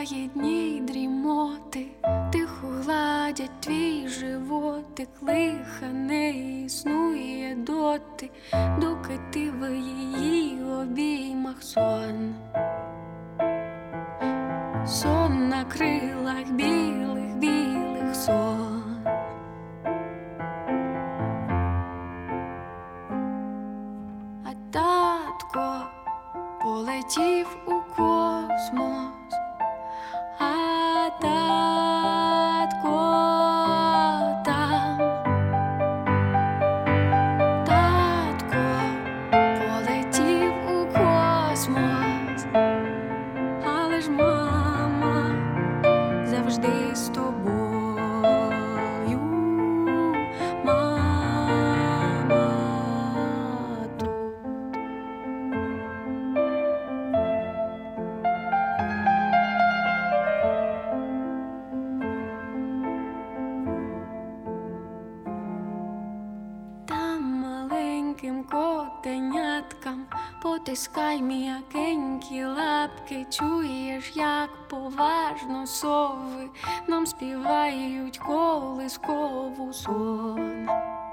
Минає дні дрімоти, тихо гладять твій животик, лиха не існує доти, доки ти в її обіймах сон. Сон на крилах білих, білих сон. А татко полетів у космос, а татко там. Татко полетів у космос, але ж мама завжди з тобою. Мама тут. Там маленьким котеняткам потискай м'якенькі лапки, чуєш, як поважно сови нам співають колискову сон.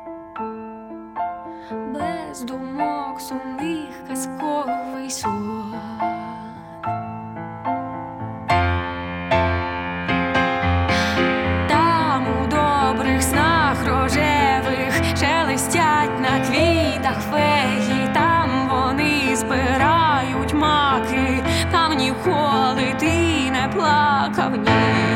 Без думок сумних казковий сон. Там у добрих снах рожевих шелестять на квітах феї, там вони збирають маки, там ніколи ти не плакав, ні.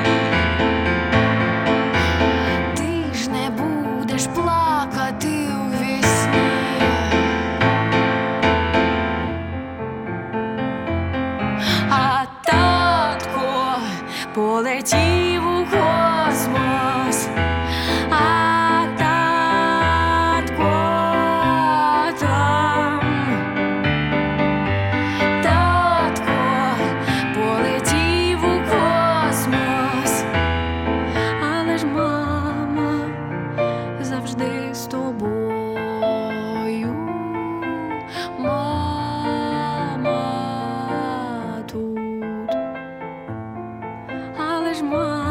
Ти ж не будеш плакати у вісні. А татко полетів у космос, а татко там. Татко полетів у космос, але ж мама завжди з тобою. Мама тут, але ж мама